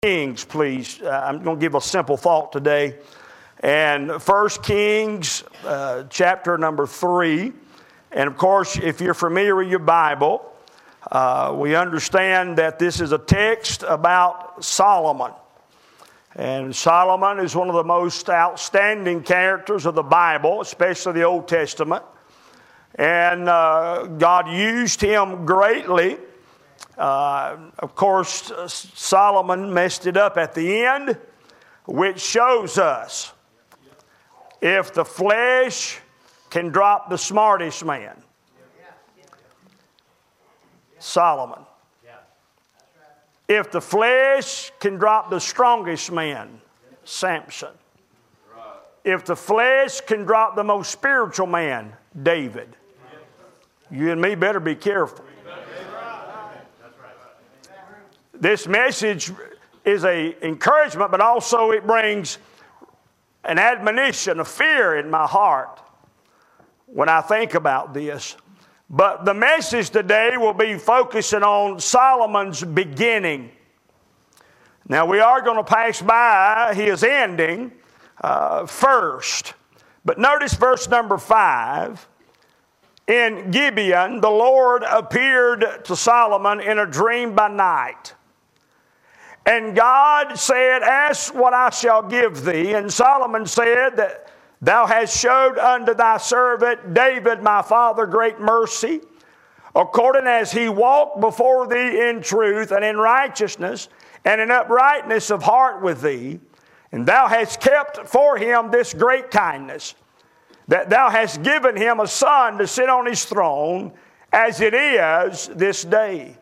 Kings, please. I'm going to give a simple thought today. And 1 Kings chapter number 3. And of course, if you're familiar with your Bible, we understand that this is a text about Solomon. And Solomon is one of the most outstanding characters of the Bible, especially the Old Testament. And God used him greatly. Of course, Solomon messed it up at the end, which shows us if the flesh can drop the smartest man, Solomon. If the flesh can drop the strongest man, Samson. If the flesh can drop the most spiritual man, David. You and me better be careful. This message is an encouragement, but also it brings an admonition, a fear in my heart when I think about this. But the message today will be focusing on Solomon's beginning. Now we are going to pass by his ending first. But notice verse number 5. In Gibeon, the Lord appeared to Solomon in a dream by night. And God said, ask what I shall give thee. And Solomon said that thou hast showed unto thy servant David my father great mercy, according as he walked before thee in truth and in righteousness and in uprightness of heart with thee. And thou hast kept for him this great kindness, that thou hast given him a son to sit on his throne, as it is this day.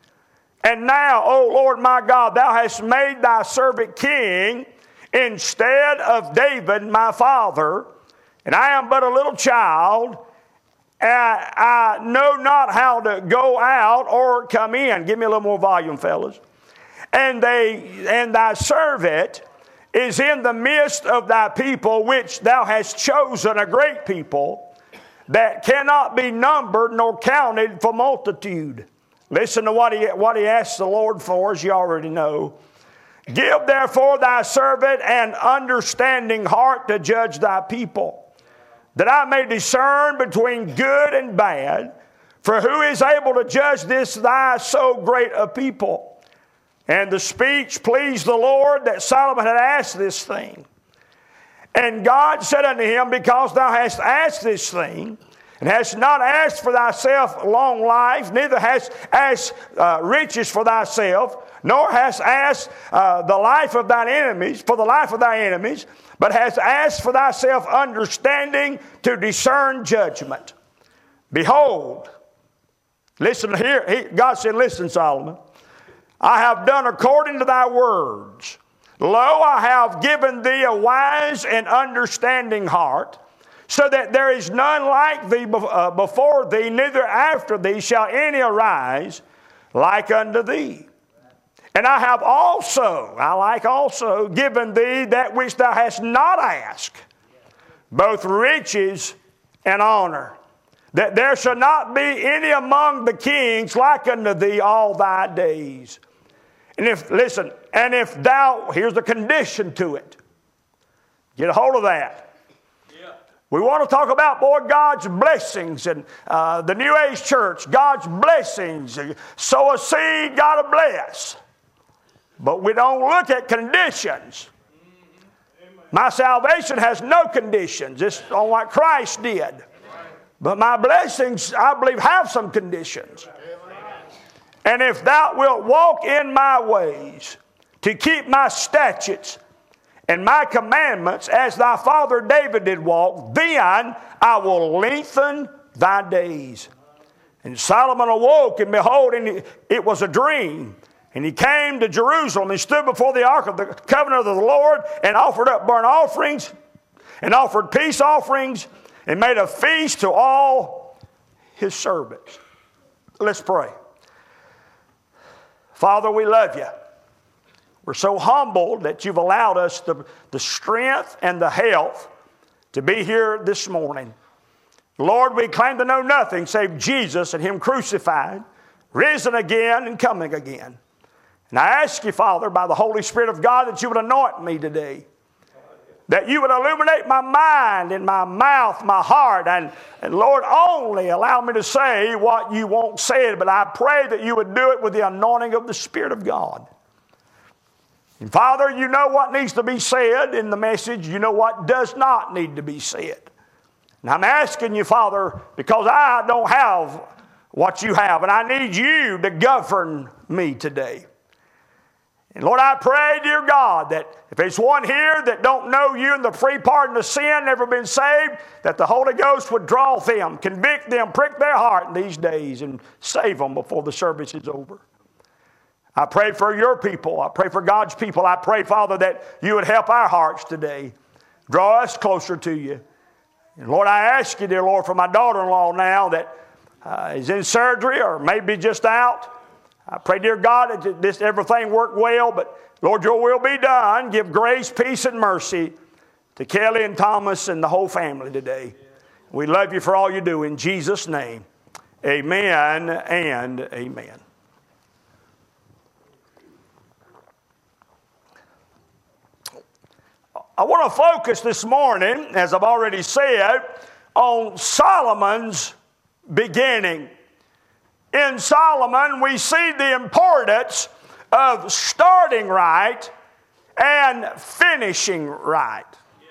And now, O Lord my God, thou hast made thy servant king instead of David my father, and I am but a little child, and I know not how to go out or come in. Give me a little more volume, fellas. And thy servant is in the midst of thy people, which thou hast chosen, a great people, that cannot be numbered nor counted for multitude. Listen to what he asked the Lord for, as you already know. Give therefore thy servant an understanding heart to judge thy people, that I may discern between good and bad. For who is able to judge this thy so great a people? And the speech pleased the Lord that Solomon had asked this thing. And God said unto him, because thou hast asked this thing, and hast not asked for thyself long life, neither hast asked riches for thyself, nor hast asked the life of thine enemies, for the life of thy enemies, but hast asked for thyself understanding to discern judgment. Behold, listen here. God said, listen, Solomon, I have done according to thy words. Lo, I have given thee a wise and understanding heart, so that there is none like thee before thee, neither after thee shall any arise like unto thee. And I have also given thee that which thou hast not asked, both riches and honor, that there shall not be any among the kings like unto thee all thy days. And if thou, here's the condition to it. Get a hold of that. We want to talk about, God's blessings and the New Age church, God's blessings. Sow a seed, God will bless. But we don't look at conditions. My salvation has no conditions. It's on what Christ did. But my blessings, I believe, have some conditions. And if thou wilt walk in my ways to keep my statutes and my commandments, as thy father David did walk, then I will lengthen thy days. And Solomon awoke, and behold, it was a dream. And he came to Jerusalem and stood before the ark of the covenant of the Lord, and offered up burnt offerings, and offered peace offerings, and made a feast to all his servants. Let's pray. Father, we love you. We're so humbled that you've allowed us the strength and the health to be here this morning. Lord, we claim to know nothing save Jesus and him crucified, risen again and coming again. And I ask you, Father, by the Holy Spirit of God, that you would anoint me today. That you would illuminate my mind and my mouth, my heart. And Lord, only allow me to say what you want said. But I pray that you would do it with the anointing of the Spirit of God. And Father, you know what needs to be said in the message. You know what does not need to be said. And I'm asking you, Father, because I don't have what you have. And I need you to govern me today. And Lord, I pray, dear God, that if there's one here that don't know you and the free pardon of sin, never been saved, that the Holy Ghost would draw them, convict them, prick their heart in these days and save them before the service is over. I pray for your people. I pray for God's people. I pray, Father, that you would help our hearts today. Draw us closer to you. And Lord, I ask you, dear Lord, for my daughter-in-law now that is in surgery or maybe just out. I pray, dear God, that this everything work well, but Lord, your will be done. Give grace, peace, and mercy to Kelly and Thomas and the whole family today. We love you for all you do. In Jesus' name, amen and amen. I want to focus this morning, as I've already said, on Solomon's beginning. In Solomon, we see the importance of starting right and finishing right.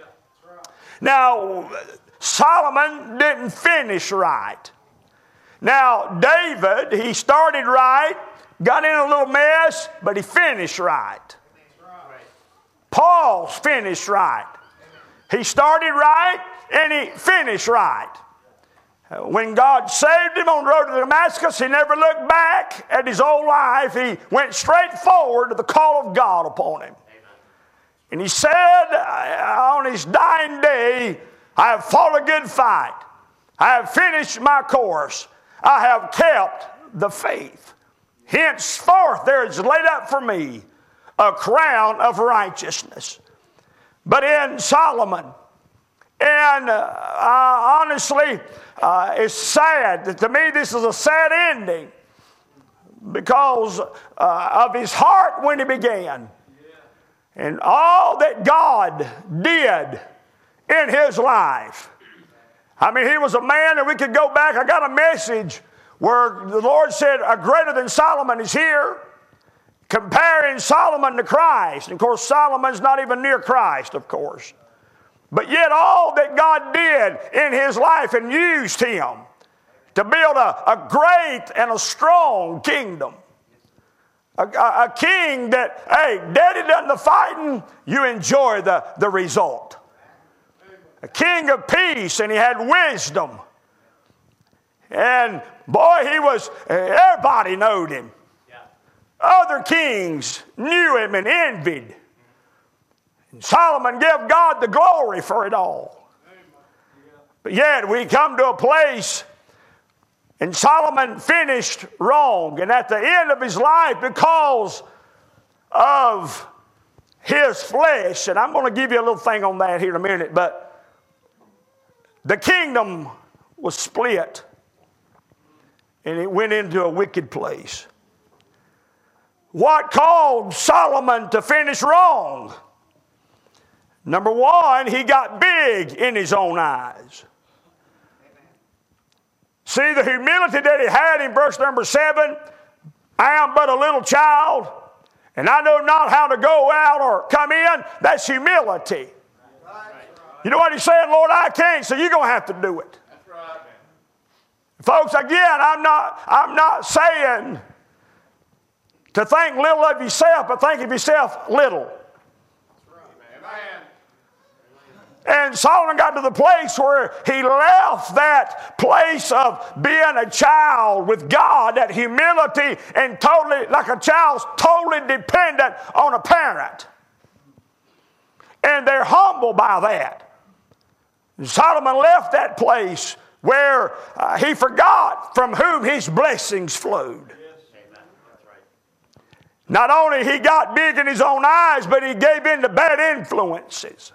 Now, Solomon didn't finish right. Now, David, he started right, got in a little mess, but he finished right. Paul's finished right. He started right and he finished right. When God saved him on the road to Damascus, he never looked back at his old life. He went straight forward to the call of God upon him. And he said on his dying day, I have fought a good fight. I have finished my course. I have kept the faith. Henceforth there is laid up for me a crown of righteousness. But in Solomon, and honestly, it's sad. To me, this is a sad ending because of his heart when he began. And all that God did in his life. I mean, he was a man, and we could go back. I got a message where the Lord said, a greater than Solomon is here, comparing Solomon to Christ. And of course, Solomon's not even near Christ, of course. But yet all that God did in his life and used him to build a great and a strong kingdom. A king that, hey, daddy done the fighting, you enjoy the result. A king of peace, and he had wisdom. And boy, everybody knowed him. Other kings knew him and envied. And Solomon gave God the glory for it all. But yet we come to a place, and Solomon finished wrong. And at the end of his life, because of his flesh, and I'm going to give you a little thing on that here in a minute, but the kingdom was split, and it went into a wicked place. What caused Solomon to finish wrong? Number one, he got big in his own eyes. See the humility that he had in verse number 7. I am but a little child, and I know not how to go out or come in. That's humility. You know what he's saying? Lord, I can't, so you're going to have to do it. Folks, again, I'm not saying to think little of yourself, but think of yourself little. And Solomon got to the place where he left that place of being a child with God, that humility, and totally, like a child's totally dependent on a parent. And they're humbled by that. And Solomon left that place where he forgot from whom his blessings flowed. Not only he got big in his own eyes, but he gave in to bad influences.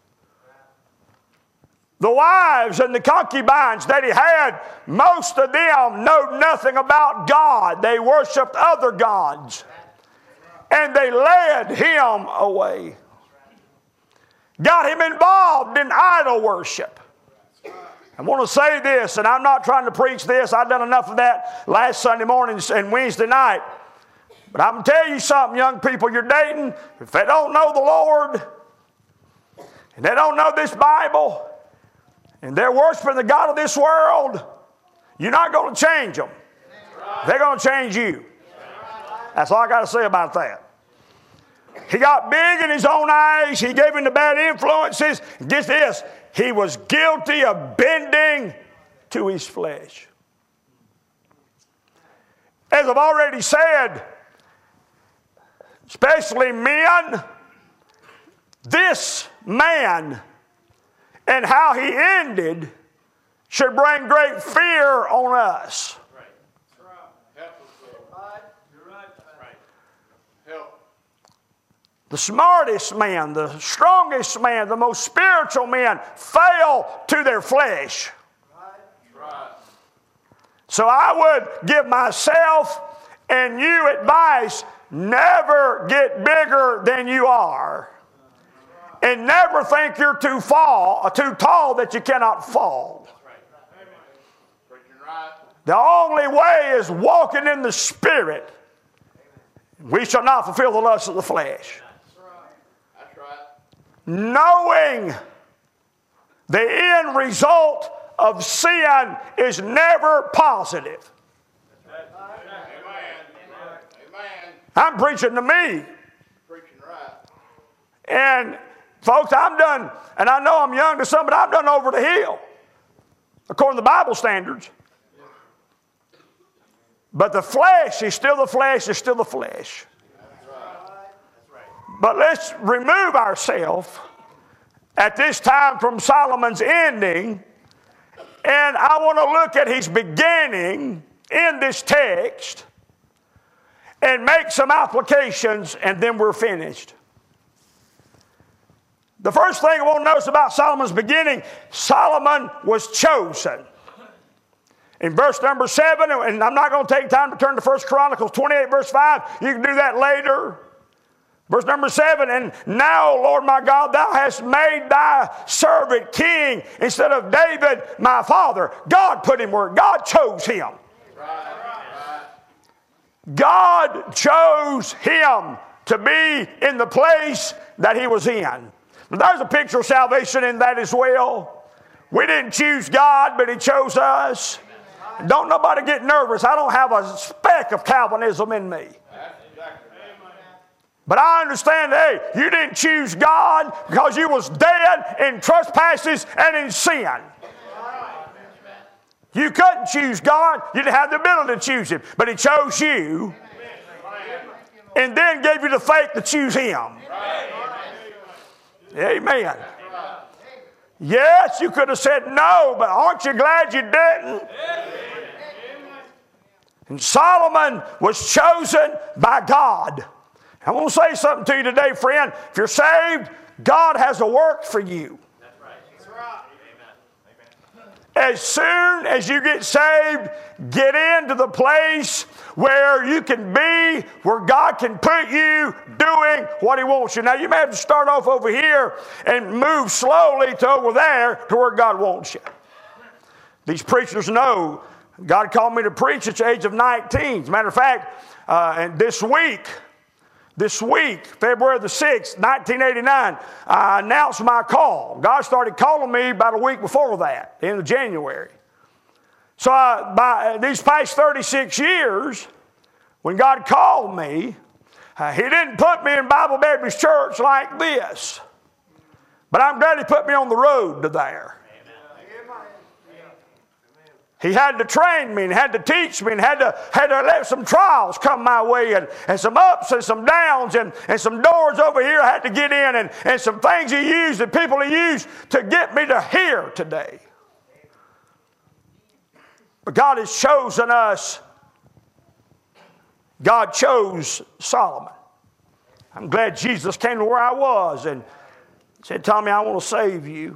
The wives and the concubines that he had, most of them know nothing about God. They worshiped other gods. and they led him away. Got him involved in idol worship. I want to say this, and I'm not trying to preach this. I've done enough of that last Sunday morning and Wednesday night. But I'm going to tell you something, young people you're dating, if they don't know the Lord, and they don't know this Bible, and they're worshiping the God of this world, you're not going to change them. They're going to change you. That's all I got to say about that. He got big in his own eyes. He gave in to bad influences. Get this, he was guilty of bending to his flesh. As I've already said, especially men, this man and how he ended should bring great fear on us. The smartest man, the strongest man, the most spiritual man fell to their flesh. So I would give myself and you advice, never get bigger than you are. And never think you're too tall that you cannot fall. The only way is walking in the Spirit. We shall not fulfill the lust of the flesh. Knowing the end result of sin is never positive. I'm preaching to me. And folks, I'm done, and I know I'm young to some, but I'm done over the hill, according to the Bible standards. But the flesh is still the flesh, is still the flesh. But let's remove ourselves at this time from Solomon's ending. And I want to look at his beginning in this text and make some applications, and then we're finished. The first thing I want to notice about Solomon's beginning, Solomon was chosen. In verse number 7, and I'm not going to take time to turn to 1 Chronicles 28, verse 5. You can do that later. Verse number 7, and now, Lord my God, thou hast made thy servant king instead of David, my father. God put him where God chose him. God chose him to be in the place that he was in. There's a picture of salvation in that as well. We didn't choose God, but he chose us. Don't nobody get nervous. I don't have a speck of Calvinism in me. But I understand, hey, you didn't choose God because you was dead in trespasses and in sin. You couldn't choose God. You didn't have the ability to choose him. But he chose you and then gave you the faith to choose him. Amen. Yes, you could have said no, but aren't you glad you didn't? And Solomon was chosen by God. I want to say something to you today, friend. If you're saved, God has a work for you. That's right. That's right. As soon as you get saved, get into the place where you can be, where God can put you doing what he wants you. Now, you may have to start off over here and move slowly to over there to where God wants you. These preachers know God called me to preach at the age of 19. As a matter of fact, and this week, February the 6th, 1989, I announced my call. God started calling me about a week before that, in the January. So by these past 36 years, when God called me, he didn't put me in Bible Baptist Church like this. But I'm glad he put me on the road to there. He had to train me and had to teach me and had to let some trials come my way and some ups and some downs and some doors over here I had to get in and some things he used and people he used to get me to here today. But God has chosen us. God chose Solomon. I'm glad Jesus came to where I was and said, Tommy, I want to save you.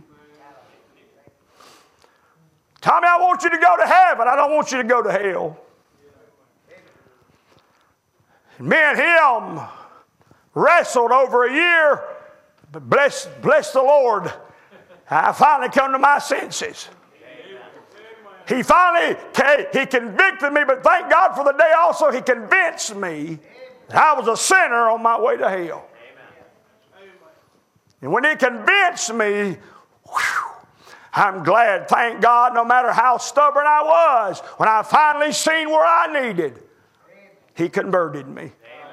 Tommy, I want you to go to heaven. I don't want you to go to hell. Me and him wrestled over a year, but bless the Lord, I finally come to my senses. He finally, he convicted me, but thank God for the day also he convinced me that I was a sinner on my way to hell. And when he convinced me, I'm glad, thank God, no matter how stubborn I was, when I finally seen where I needed, he converted me.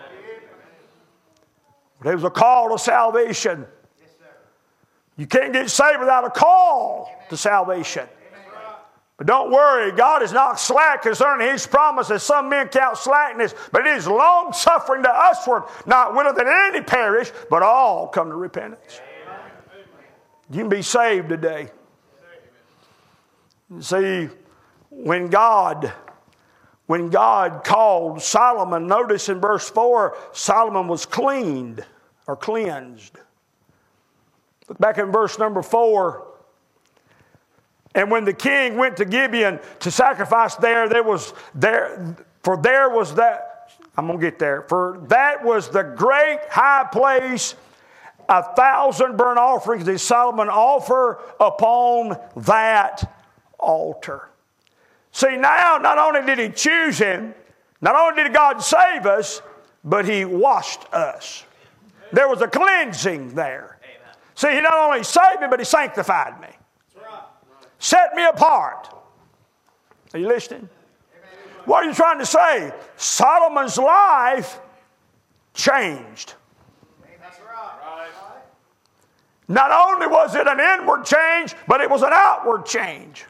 There was a call to salvation. You can't get saved without a call to salvation. But don't worry, God is not slack concerning his promises. Some men count slackness, but it is long suffering to usward, not willing that any perish, but all come to repentance. You can be saved today. See, when God called Solomon, notice in verse 4, Solomon was cleaned or cleansed. Look back in verse number 4. And when the king went to Gibeon to sacrifice for that was the great high place, 1,000 burnt offerings did Solomon offer upon that altar. See, now not only did he choose him, not only did God save us, but he washed us. There was a cleansing there. Amen. See, he not only saved me, but he sanctified me. Set me apart. Are you listening? Amen. What are you trying to say? Solomon's life changed. That's right. Not only was it an inward change, but it was an outward change.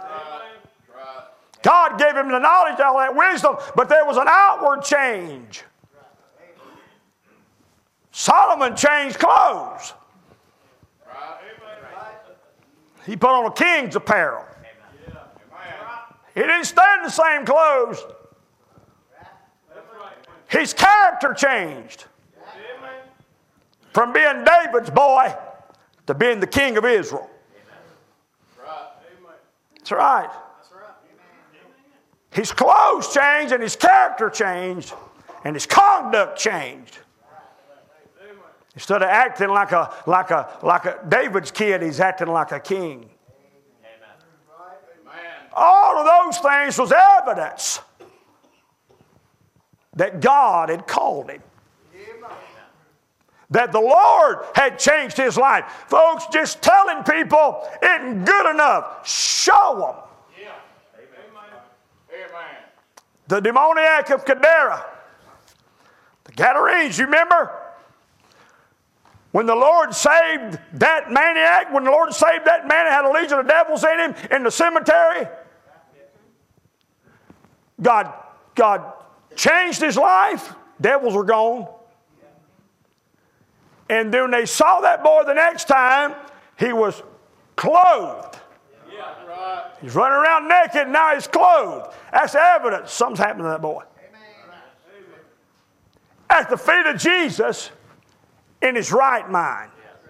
God gave him the knowledge, all that wisdom, but there was an outward change. Solomon changed clothes. He put on a king's apparel. He didn't stay in the same clothes. His character changed. From being David's boy to being the king of Israel. That's right. His clothes changed and his character changed and his conduct changed. Instead of acting like a David's kid, he's acting like a king. All of those things was evidence that God had called him. That the Lord had changed his life. Folks, just telling people isn't good enough. Show them. The demoniac of Gadara, the Gadarenes, you remember? When the Lord saved that maniac, when the Lord saved that man that had a legion of devils in him in the cemetery, God changed his life. Devils were gone. And then when they saw that boy the next time, he was clothed. He's running around naked and now he's clothed. That's evidence something's happened to that boy. At the feet of Jesus in his right mind.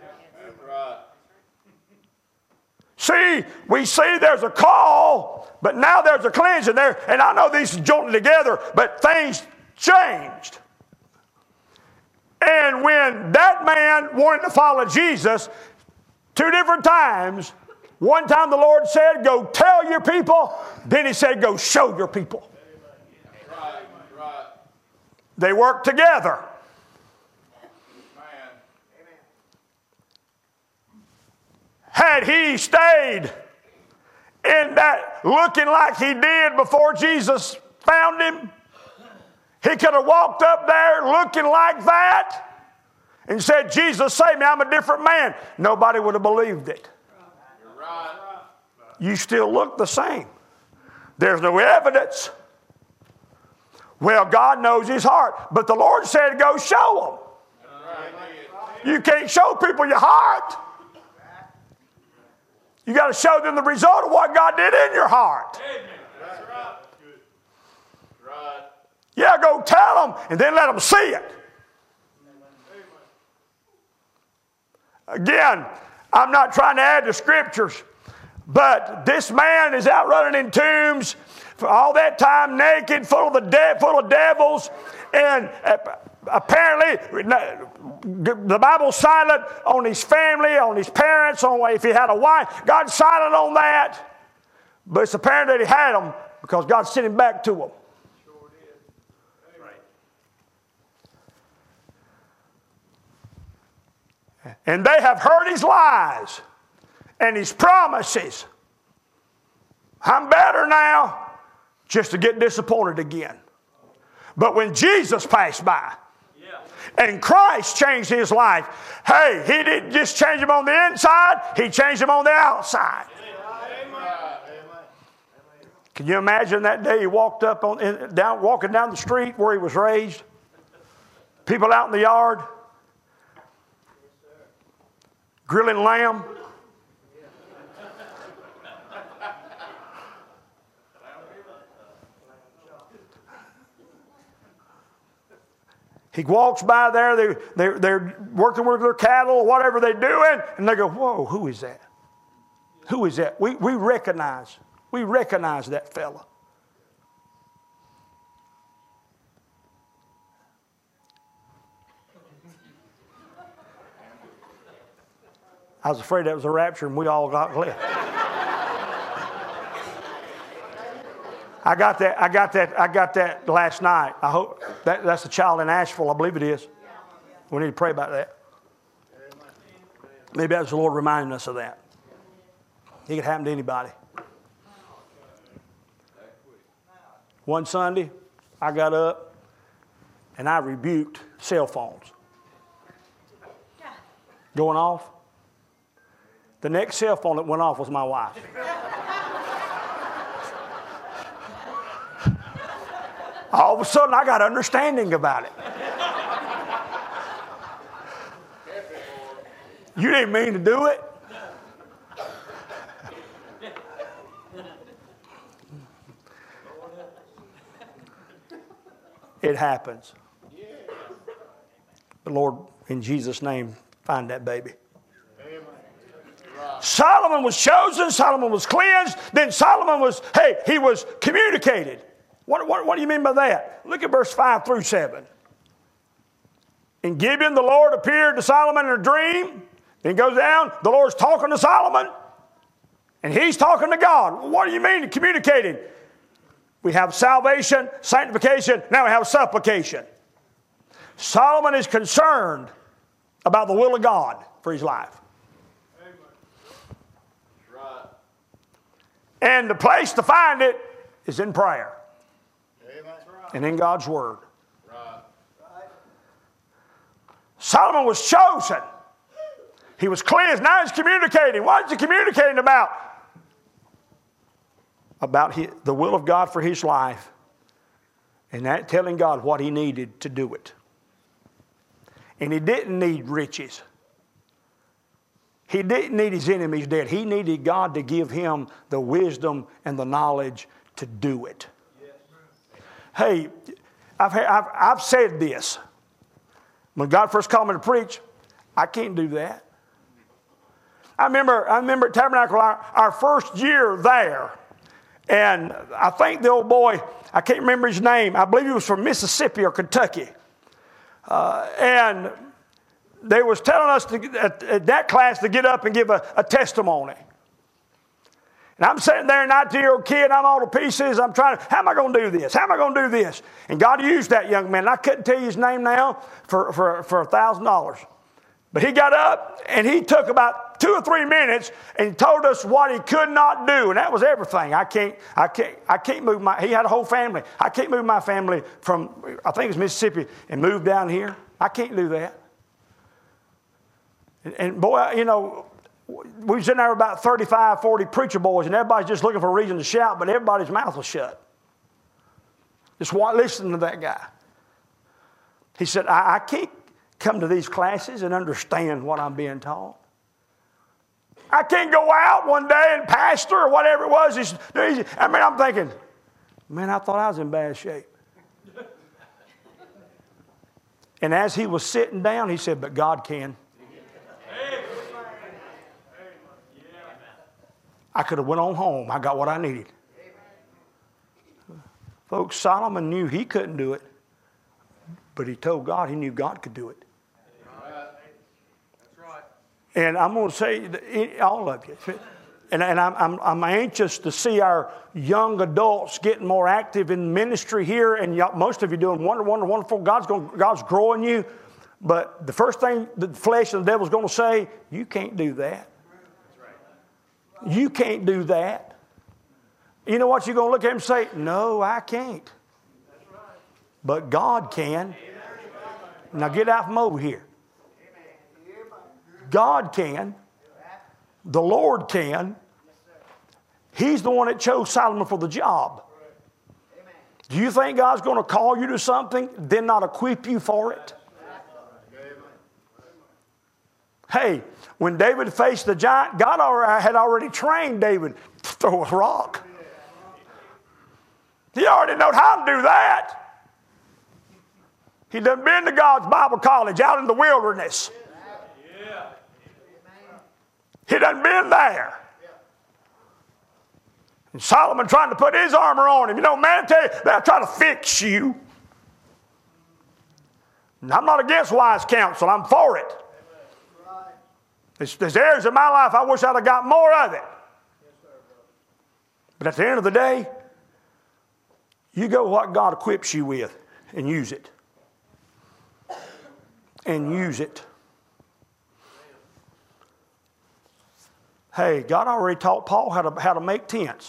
See, we see there's a call, but now there's a cleansing there. And I know these are jointed together, but things changed. And when that man wanted to follow Jesus 2 different times, one time the Lord said, go tell your people. Then he said, go show your people. They worked together. Had he stayed in that looking like he did before Jesus found him, he could have walked up there looking like that and said, Jesus, save me, I'm a different man. Nobody would have believed it. You still look the same. There's no evidence. Well, God knows his heart. But the Lord said, go show them. You can't show people your heart. You got to show them the result of what God did in your heart. Yeah, go tell them and then let them see it. Again, I'm not trying to add to scriptures, but this man is out running in tombs for all that time, naked, full of devils, and Apparently, the Bible's silent on his family, on his parents, on if he had a wife. God's silent on that. But it's apparent that he had them because God sent him back to them. Sure did. Right. And they have heard his lies and his promises. I'm better now, just to get disappointed again. But when Jesus passed by, and Christ changed his life, hey, he didn't just change him on the inside, he changed him on the outside. Can you imagine that day he walked up walking down the street where he was raised? People out in the yard, grilling lamb. He walks by there, they're working with their cattle or whatever they're doing, and they go, whoa, who is that? Who is that? We recognize that fella. I was afraid that was a rapture and we all got left. I got that last night. I hope that's a child in Asheville. I believe it is. We need to pray about that. Maybe that's the Lord reminding us of that. It could happen to anybody. One Sunday, I got up and I rebuked cell phones going off. The next cell phone that went off was my wife. All of a sudden, I got understanding about it. You didn't mean to do it. It happens. The Lord, in Jesus' name, find that baby. Solomon was chosen. Solomon was cleansed. Then Solomon was, he was communicated. What do you mean by that? Look at verse 5 through 7. In Gibeon, the Lord appeared to Solomon in a dream. Then it goes down. The Lord's talking to Solomon. And he's talking to God. What do you mean communicating? We have salvation, sanctification. Now we have supplication. Solomon is concerned about the will of God for his life. Right. And the place to find it is in prayer. And in God's Word. Right. Solomon was chosen. He was cleansed. Now he's communicating. What is he communicating about? About the will of God for his life. And that telling God what he needed to do it. And he didn't need riches. He didn't need his enemies dead. He needed God to give him the wisdom and the knowledge to do it. Hey, I've said this. When God first called me to preach, I can't do that. I remember at Tabernacle our first year there, and I think the old boy, I can't remember his name. I believe he was from Mississippi or Kentucky, and they was telling us at that class to get up and give a testimony. And I'm sitting there, a 19-year-old kid, I'm all to pieces. I'm trying to, how am I going to do this? How am I going to do this? And God used that young man. And I couldn't tell you his name now for $1,000. But he got up and he took about 2 or 3 minutes and told us what he could not do. And that was everything. I can't move he had a whole family. I can't move my family from, I think it was Mississippi, and move down here. I can't do that. And boy, you know, we was in there about 35, 40 preacher boys, and everybody's just looking for a reason to shout, but everybody's mouth was shut. Just listening to that guy. He said, I can't come to these classes and understand what I'm being taught. I can't go out one day and pastor or whatever it was. I'm thinking, man, I thought I was in bad shape. And as he was sitting down, he said, but God can. I could have went on home. I got what I needed. Folks, Solomon knew he couldn't do it, But he told God he knew God could do it. That's right. And I'm going to say, all of you, and I'm anxious to see our young adults getting more active in ministry here, and most of you doing wonderful. God's growing you, but the first thing the flesh and the devil's going to say, you can't do that. You can't do that. You know what you're going to look at him and say? No, I can't. But God can. Now get out from over here. God can. The Lord can. He's the one that chose Solomon for the job. Do you think God's going to call you to something, then not equip you for it? Hey, when David faced the giant, God had already trained David to throw a rock. He already knows how to do that. He done been to God's Bible college out in the wilderness. He done been there. And Solomon trying to put his armor on him. You know, man, tell you, they'll try to fix you. And I'm not against wise counsel. I'm for it. There's areas in my life I wish I'd have got more of it. But at the end of the day, you go what God equips you with and use it. And use it. Hey, God already taught Paul how to make tents.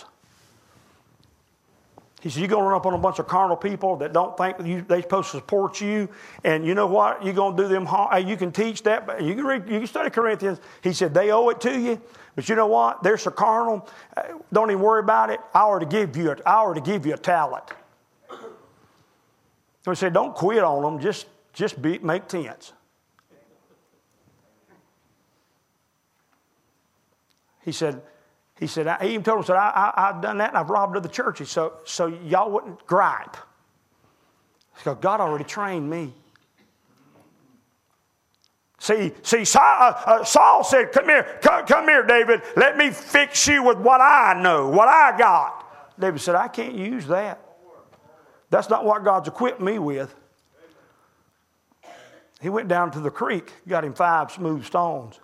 He said, you're going to run up on a bunch of carnal people that don't think that they're supposed to support you. And you know what? You're going to do them harm. You can teach that. But you can study Corinthians. He said, they owe it to you. But you know what? They're so carnal. Don't even worry about it. I already give you a talent. So he said, don't quit on them. Just make tents. He even told him, I've done that and I've robbed other churches, so y'all wouldn't gripe. Because God already trained me. See, Saul said, come here, David. Let me fix you with what I know, what I got. David said, I can't use that. That's not what God's equipped me with. He went down to the creek, got him 5 smooth stones.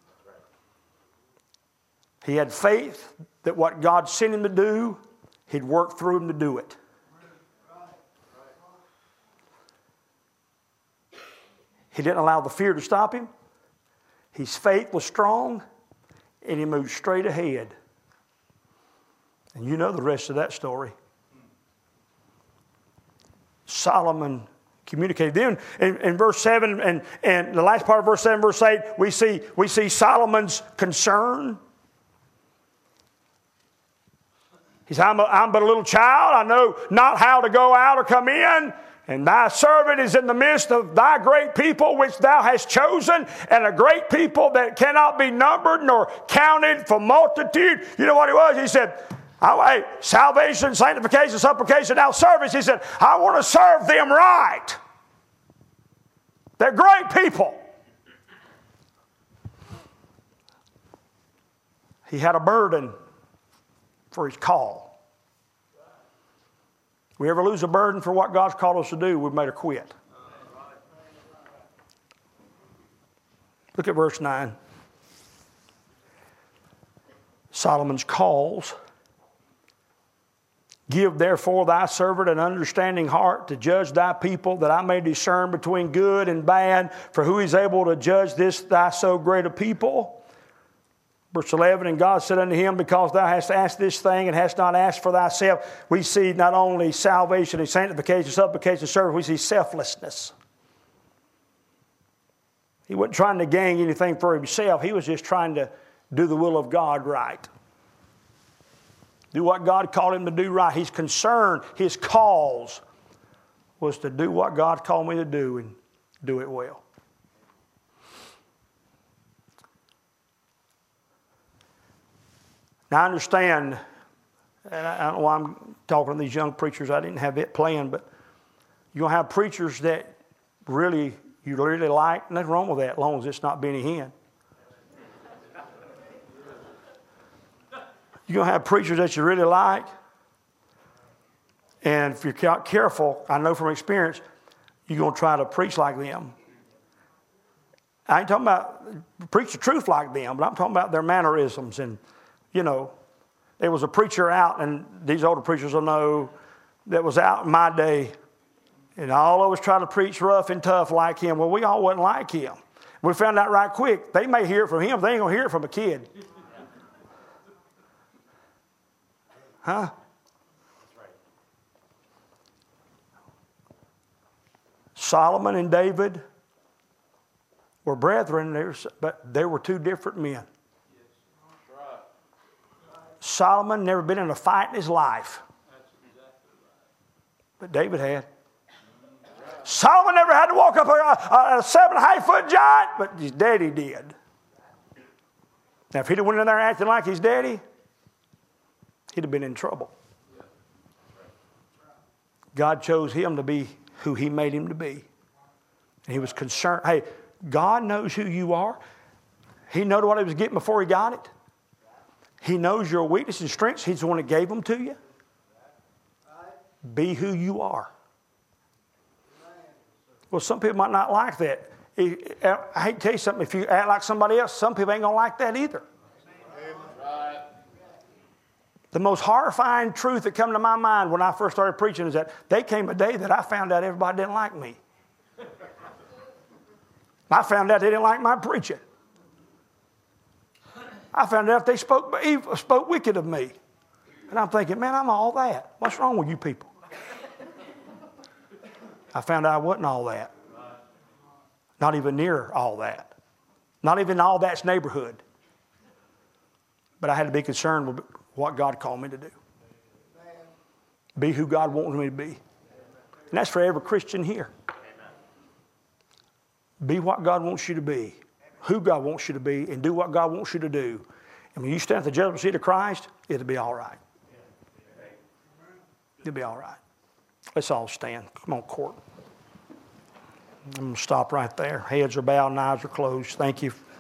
He had faith that what God sent him to do, he'd work through him to do it. He didn't allow the fear to stop him. His faith was strong, and he moved straight ahead. And you know the rest of that story. Solomon communicated. Then in verse 7 and the last part of verse 7, verse 8, we see Solomon's concern. He said, I'm but a little child. I know not how to go out or come in. And thy servant is in the midst of thy great people which thou hast chosen, and a great people that cannot be numbered nor counted for multitude. You know what he was? He said, hey, salvation, sanctification, supplication, now service. He said, I want to serve them right. They're great people. He had a burden for his call. We ever lose a burden for what God's called us to do, we've made her quit. Look at verse 9. Solomon's calls. Give therefore thy servant an understanding heart to judge thy people, that I may discern between good and bad, for who is able to judge this thy so great a people? Verse 11, and God said unto him, because thou hast asked this thing and hast not asked for thyself. We see not only salvation and sanctification, supplication, service, we see selflessness. He wasn't trying to gain anything for himself. He was just trying to do the will of God right. Do what God called him to do right. His concern, his cause was to do what God called me to do and do it well. Now I understand, and I don't know why I'm talking to these young preachers. I didn't have it planned, but you're going to have preachers that you really like. Nothing wrong with that, as long as it's not Benny Hinn. You're going to have preachers that you really like. And if you're not careful, I know from experience, you're going to try to preach like them. I ain't talking about preach the truth like them, but I'm talking about their mannerisms. And, there was a preacher out, and these older preachers will know, that was out in my day, and all of us try to preach rough and tough like him. Well, we all wasn't like him. We found out right quick. They may hear it from him, but they ain't going to hear it from a kid. Huh? Solomon and David were brethren, but they were two different men. Solomon never been in a fight in his life. But David had. Solomon never had to walk up a 7.5-foot giant, but his daddy did. Now, if he'd have went in there acting like his daddy, he'd have been in trouble. God chose him to be who he made him to be. And he was concerned. Hey, God knows who you are. He knew what he was getting before he got it. He knows your weaknesses and strengths. He's the one that gave them to you. Be who you are. Well, some people might not like that. I hate to tell you something. If you act like somebody else, some people ain't going to like that either. The most horrifying truth that came to my mind when I first started preaching is that there came a day that I found out everybody didn't like me. I found out they didn't like my preaching. I found out they spoke wicked of me. And I'm thinking, man, I'm all that. What's wrong with you people? I found out I wasn't all that. Not even near all that. Not even all that's neighborhood. But I had to be concerned with what God called me to do. Be who God wants me to be. And that's for every Christian here. Be what God wants you to be. Who God wants you to be, and do what God wants you to do. And when you stand at the judgment seat of Christ, it'll be all right. It'll be all right. Let's all stand. Come on, court. I'm going to stop right there. Heads are bowed and eyes are closed. Thank you.